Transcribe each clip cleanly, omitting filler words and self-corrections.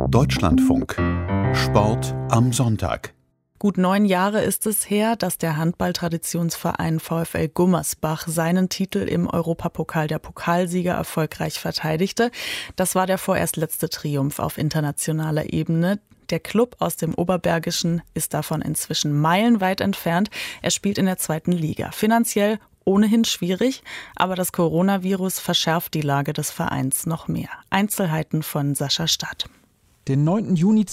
Deutschlandfunk. Sport am Sonntag. Gut 9 Jahre ist es her, dass der Handballtraditionsverein VfL Gummersbach seinen Titel im Europapokal der Pokalsieger erfolgreich verteidigte. Das war der vorerst letzte Triumph auf internationaler Ebene. Der Klub aus dem Oberbergischen ist davon inzwischen meilenweit entfernt. Er spielt in der 2. Liga. Finanziell ohnehin schwierig, aber das Coronavirus verschärft die Lage des Vereins noch mehr. Einzelheiten von Sascha Stadt. Den 9. Juni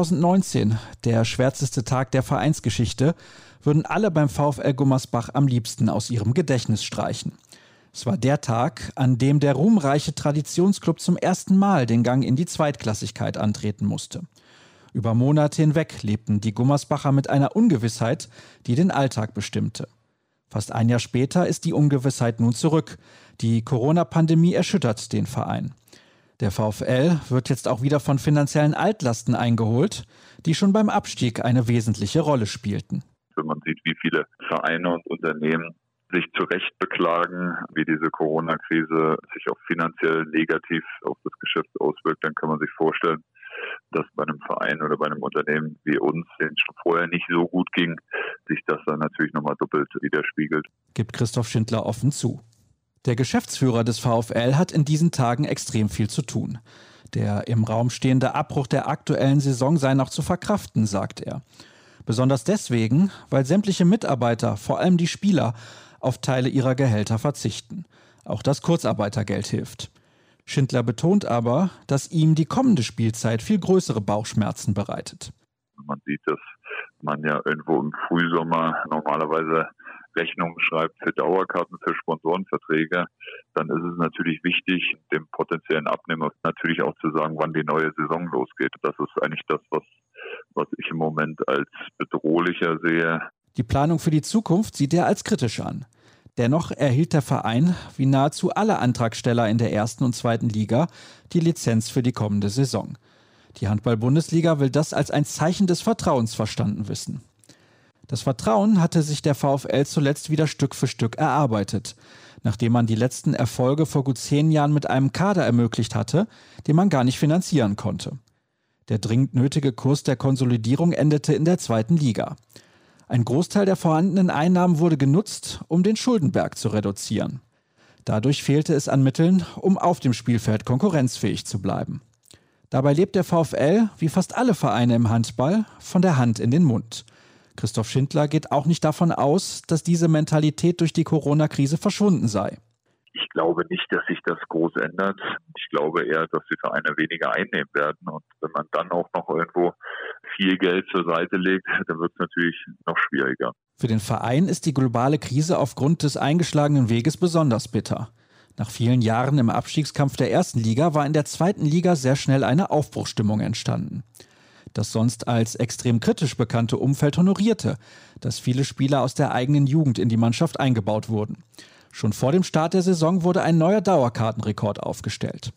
2019, der schwärzeste Tag der Vereinsgeschichte, würden alle beim VfL Gummersbach am liebsten aus ihrem Gedächtnis streichen. Es war der Tag, an dem der ruhmreiche Traditionsklub zum ersten Mal den Gang in die Zweitklassigkeit antreten musste. Über Monate hinweg lebten die Gummersbacher mit einer Ungewissheit, die den Alltag bestimmte. Fast ein Jahr später ist die Ungewissheit nun zurück. Die Corona-Pandemie erschüttert den Verein. Der VfL wird jetzt auch wieder von finanziellen Altlasten eingeholt, die schon beim Abstieg eine wesentliche Rolle spielten. Wenn man sieht, wie viele Vereine und Unternehmen sich zu Recht beklagen, wie diese Corona-Krise sich auch finanziell negativ auf das Geschäft auswirkt, dann kann man sich vorstellen, dass bei einem Verein oder bei einem Unternehmen wie uns, denen es schon vorher nicht so gut ging, sich das dann natürlich nochmal doppelt widerspiegelt. Gibt Christoph Schindler offen zu. Der Geschäftsführer des VfL hat in diesen Tagen extrem viel zu tun. Der im Raum stehende Abbruch der aktuellen Saison sei noch zu verkraften, sagt er. Besonders deswegen, weil sämtliche Mitarbeiter, vor allem die Spieler, auf Teile ihrer Gehälter verzichten. Auch das Kurzarbeitergeld hilft. Schindler betont aber, dass ihm die kommende Spielzeit viel größere Bauchschmerzen bereitet. Man sieht, dass man ja irgendwo im Frühsommer normalerweise Rechnungen schreibt für Dauerkarten, für Sponsorenverträge, dann ist es natürlich wichtig, dem potenziellen Abnehmer natürlich auch zu sagen, wann die neue Saison losgeht. Das ist eigentlich das, was ich im Moment als bedrohlicher sehe. Die Planung für die Zukunft sieht er als kritisch an. Dennoch erhielt der Verein, wie nahezu alle Antragsteller in der 1. und 2. Liga, die Lizenz für die kommende Saison. Die Handball-Bundesliga will das als ein Zeichen des Vertrauens verstanden wissen. Das Vertrauen hatte sich der VfL zuletzt wieder Stück für Stück erarbeitet, nachdem man die letzten Erfolge vor gut 10 Jahren mit einem Kader ermöglicht hatte, den man gar nicht finanzieren konnte. Der dringend nötige Kurs der Konsolidierung endete in der 2. Liga. Ein Großteil der vorhandenen Einnahmen wurde genutzt, um den Schuldenberg zu reduzieren. Dadurch fehlte es an Mitteln, um auf dem Spielfeld konkurrenzfähig zu bleiben. Dabei lebt der VfL, wie fast alle Vereine im Handball, von der Hand in den Mund. Christoph Schindler geht auch nicht davon aus, dass diese Mentalität durch die Corona-Krise verschwunden sei. Ich glaube nicht, dass sich das groß ändert. Ich glaube eher, dass die Vereine weniger einnehmen werden. Und wenn man dann auch noch irgendwo viel Geld zur Seite legt, dann wird es natürlich noch schwieriger. Für den Verein ist die globale Krise aufgrund des eingeschlagenen Weges besonders bitter. Nach vielen Jahren im Abstiegskampf der 1. Liga war in der 2. Liga sehr schnell eine Aufbruchsstimmung entstanden. Das sonst als extrem kritisch bekannte Umfeld honorierte, dass viele Spieler aus der eigenen Jugend in die Mannschaft eingebaut wurden. Schon vor dem Start der Saison wurde ein neuer Dauerkartenrekord aufgestellt.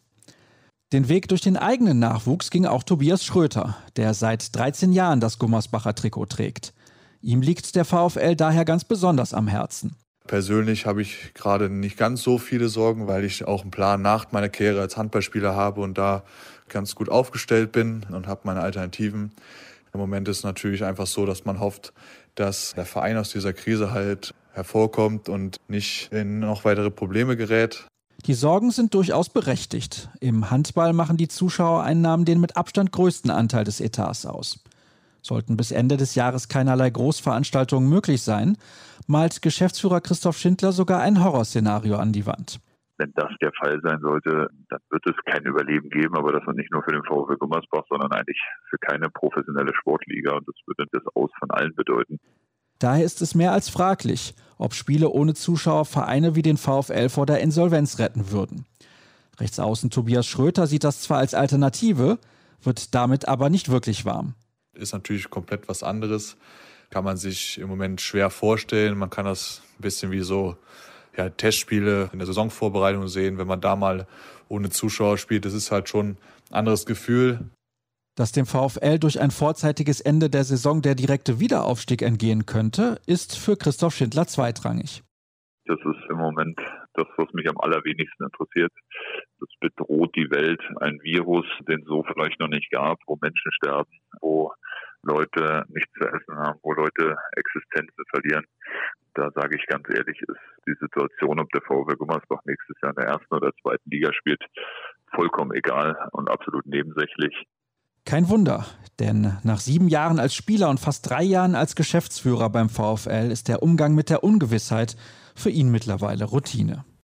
Den Weg durch den eigenen Nachwuchs ging auch Tobias Schröter, der seit 13 Jahren das Gummersbacher Trikot trägt. Ihm liegt der VfL daher ganz besonders am Herzen. Persönlich habe ich gerade nicht ganz so viele Sorgen, weil ich auch einen Plan nach meiner Karriere als Handballspieler habe und da ganz gut aufgestellt bin und habe meine Alternativen. Im Moment ist es natürlich einfach so, dass man hofft, dass der Verein aus dieser Krise halt hervorkommt und nicht in noch weitere Probleme gerät. Die Sorgen sind durchaus berechtigt. Im Handball machen die Zuschauereinnahmen den mit Abstand größten Anteil des Etats aus. Sollten bis Ende des Jahres keinerlei Großveranstaltungen möglich sein, malt Geschäftsführer Christoph Schindler sogar ein Horrorszenario an die Wand. Wenn das der Fall sein sollte, dann wird es kein Überleben geben, aber das nicht nur für den VfL Gummersbach, sondern eigentlich für keine professionelle Sportliga. Und das würde das Aus von allen bedeuten. Daher ist es mehr als fraglich, ob Spiele ohne Zuschauer Vereine wie den VfL vor der Insolvenz retten würden. Rechtsaußen Tobias Schröter sieht das zwar als Alternative, wird damit aber nicht wirklich warm. Ist natürlich komplett was anderes. Kann man sich im Moment schwer vorstellen. Man kann das ein bisschen wie so Testspiele in der Saisonvorbereitung sehen. Wenn man da mal ohne Zuschauer spielt, das ist halt schon ein anderes Gefühl. Dass dem VfL durch ein vorzeitiges Ende der Saison der direkte Wiederaufstieg entgehen könnte, ist für Christoph Schindler zweitrangig. Das ist im Moment das, was mich am allerwenigsten interessiert. Das bedroht die Welt, ein Virus, den es so vielleicht noch nicht gab, wo Menschen sterben, wo Leute nichts zu essen haben, wo Leute Existenzen verlieren. Da sage ich ganz ehrlich, ist die Situation, ob der VfL Gummersbach nächstes Jahr in der ersten oder zweiten Liga spielt, vollkommen egal und absolut nebensächlich. Kein Wunder, denn nach 7 Jahren als Spieler und fast 3 Jahren als Geschäftsführer beim VfL ist der Umgang mit der Ungewissheit für ihn mittlerweile Routine.